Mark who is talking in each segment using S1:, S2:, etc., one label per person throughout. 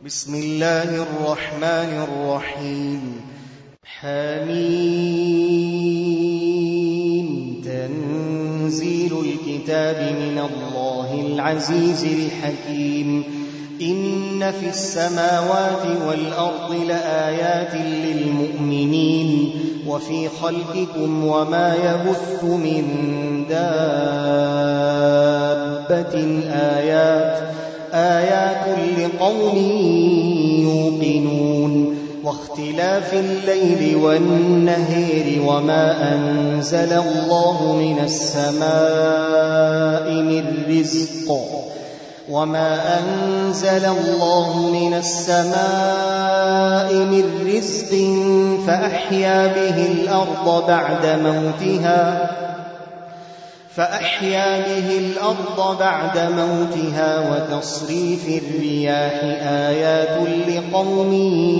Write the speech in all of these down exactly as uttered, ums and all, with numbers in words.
S1: بسم الله الرحمن الرحيم. حميم. تنزيل الكتاب من الله العزيز الحكيم. إن في السماوات والأرض لآيات للمؤمنين وفي خلقكم وما يبث من دابة آيات آيات لقوم يوقنون. واختلاف الليل والنهار وما أنزل الله من السماء من رزق وما أنزل الله من السماء من رزق فأحيا به الأرض بعد موتها فأحيا به الأرض بعد موتها وتصريف الرياح آيات لقوم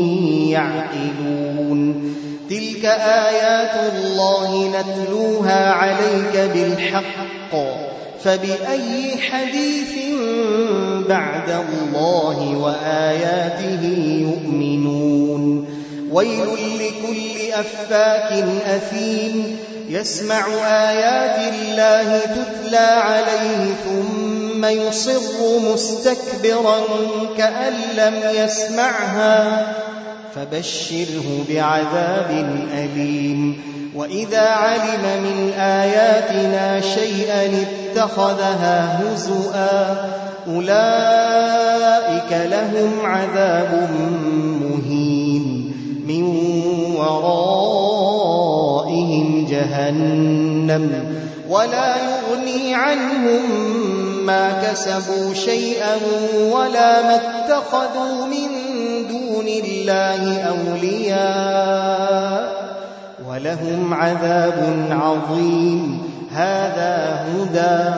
S1: يعقلون. تلك آيات الله نتلوها عليك بالحق فبأي حديث بعد الله وآياته يؤمنون. ويل لكل أفاك أثيم يسمع آيات الله تتلى عليه ثم يصر مستكبرا كأن لم يسمعها فبشره بعذاب أليم. وإذا علم من آياتنا شيئا اتخذها هزؤا أولئك لهم عذاب مهين من ورائهم جهنم ولا يغني عنهم ما كسبوا شيئا ولا ما اتخذوا من دون الله أولياء ولهم عذاب عظيم. هذا هدى.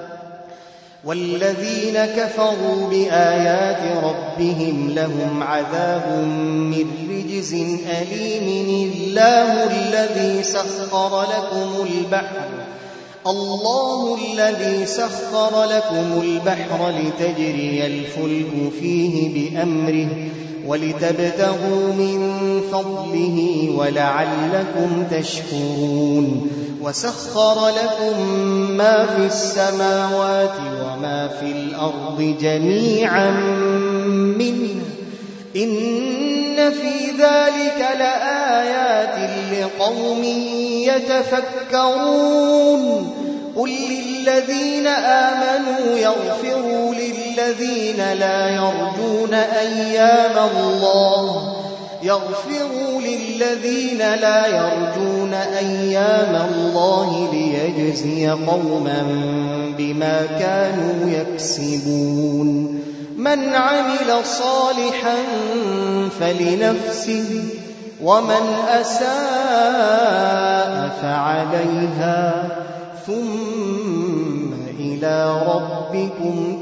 S1: والذين كفروا بآيات ربهم لهم عذاب من رجز أليم. الله الذي سخر لكم البحر الله الذي سخر لكم البحر لتجري الفلك فيه بأمره ولتبتغوا من فضله ولعلكم تشكرون. وسخر لكم ما في السماوات وما في الأرض جميعا منه إن في ذلك لآيات لقوم يتفكرون. قل للذين آمنوا يغفروا للذين لا يرجون أيام الله يغفروا للذين لا يرجون أيام الله ليجزي قوما بما كانوا يكسبون. من عمل صالحا فلنفسه ومن أساء فعليها ثم إلى ربكم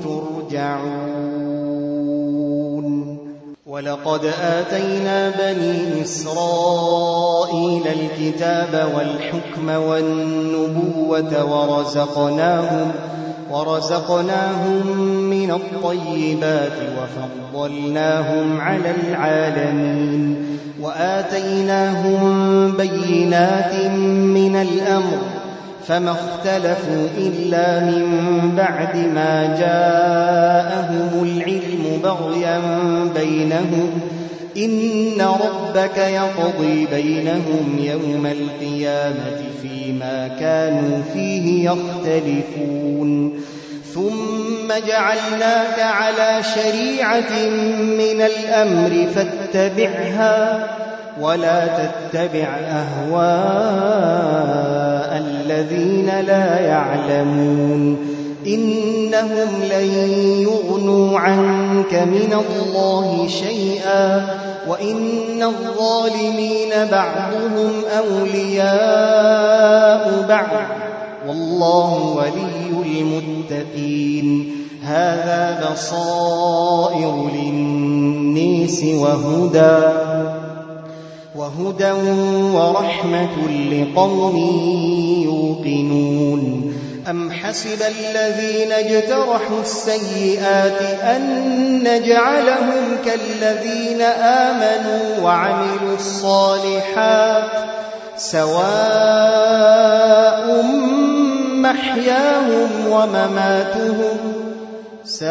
S1: ترجعون. ولقد آتينا بني إسرائيل الكتاب والحكم والنبوة ورزقناهم ورزقناهم من الطيبات وفضلناهم على العالمين وآتيناهم بينات من الأمر فما اختلفوا إلا من بعد ما جاءهم العلم بغيا بينهم إن ربك يقضي بينهم يوم القيامة فيما كانوا فيه يختلفون. ثم جعلناك على شريعة من الأمر فاتبعها ولا تتبع أهواء الذين لا يعلمون إنهم لن يغنوا عنك من الله شيئا وإن الظالمين بعضهم أولياء بعض والله ولي المتقين. هذا بصائر للناس وهدى وهدى ورحمة لقوم يوقنون. أم حسب الذين اجترحوا السيئات أن نجعلهم كالذين آمنوا وعملوا الصالحات سواء محياهم ومماتهم ساء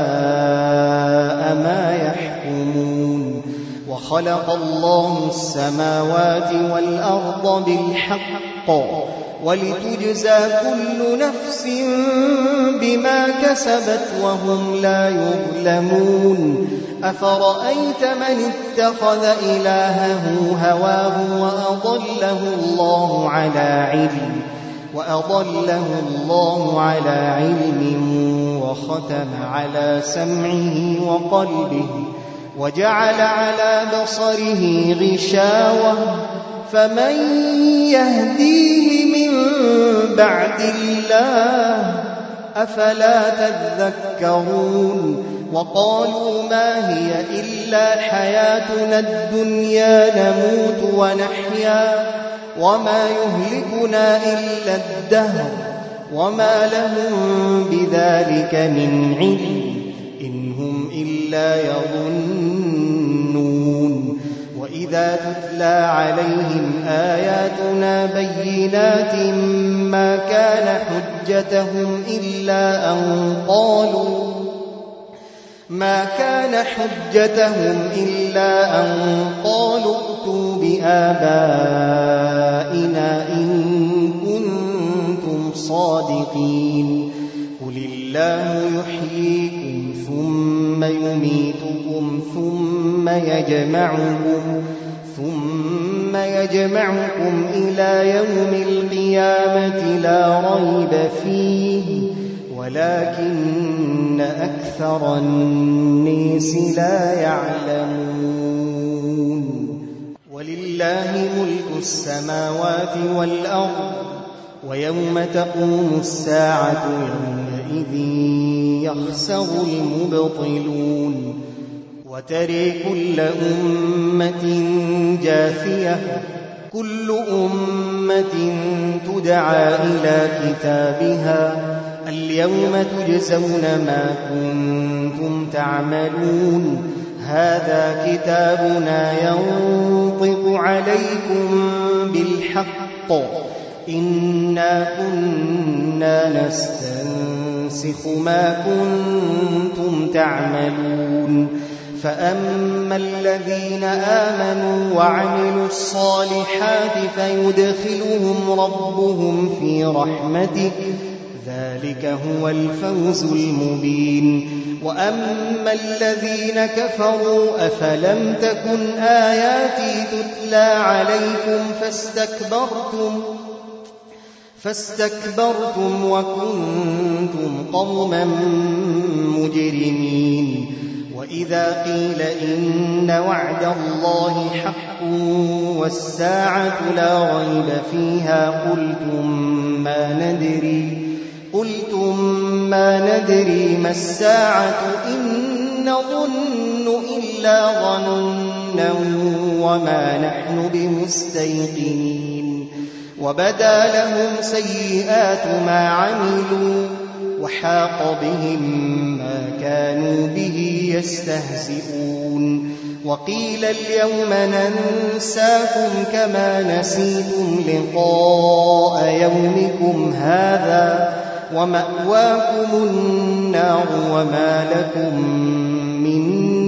S1: ما يحكمون وخلق الله السماوات والأرض بالحق ولتجزى كل نفس بما كسبت وهم لا يظلمون أفرأيت من اتخذ إلهه هواه وأضله الله على علم وأضله الله على علم وختم على سمعه وقلبه وجعل على بصره غشاوة فمن يهديه من بعد الله أفلا تذكرون وقالوا ما هي إلا حياتنا الدنيا نموت ونحيا وما يهلكنا إلا الدهر وما لهم بذلك من علم إن هم إلا يظنون وإذا تتلى عليهم آياتنا بينات ما كان حجتهم إلا أن قالوا ما كان حجتهم إلا أن قالوا ائتوا بآبائنا إن كنتم صادقين قل الله يحييكم ثم يميتكم ثم يجمعكم ثم يجمعكم إلى يوم القيامة لا ريب فيه ولكن أكثر الناس لا يعلمون ولله ملك السماوات والأرض ويوم تقوم الساعة يومئذ يخسر المبطلون وترى كل أمة جاثية كل أمة تدعى إلى كتابها اليوم تجزون ما كنتم تعملون هذا كتابنا ينطق عليكم بالحق إنا كنا نستنسخ ما كنتم تعملون فأما الذين آمنوا وعملوا الصالحات فيدخلهم ربهم في رحمته ذلك هو الفوز المبين وأما الذين كفروا أفلم تكن آياتي تتلى عليكم فاستكبرتم فاستكبرتم وكنتم قوما مجرمين وإذا قيل إن وعد الله حق والساعة لا ريب فيها قلتم ما ندري قلتم ما ندري ما الساعة إن نظن إلا ظنا وما نحن بمستيقنين وبدا لهم سيئات ما عملوا وحاق بهم ما كانوا به يستهزئون وقيل اليوم ننساكم كما نسيتم لقاء يومكم هذا ومأواكم النار وما لكم من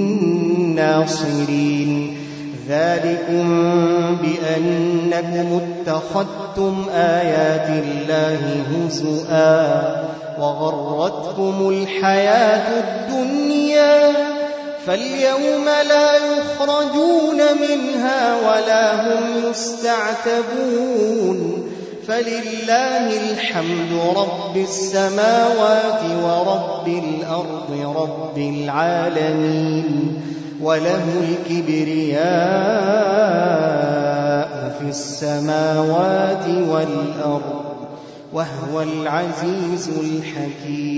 S1: ناصرين ذلكم بأنكم اتخذتم آيات الله هزؤا وغرتكم الحياة الدنيا فاليوم لا يخرجون منها ولا هم يستعتبون فلله الحمد رب السماوات ورب الأرض رب العالمين وله الكبرياء في السماوات والأرض وهو العزيز الحكيم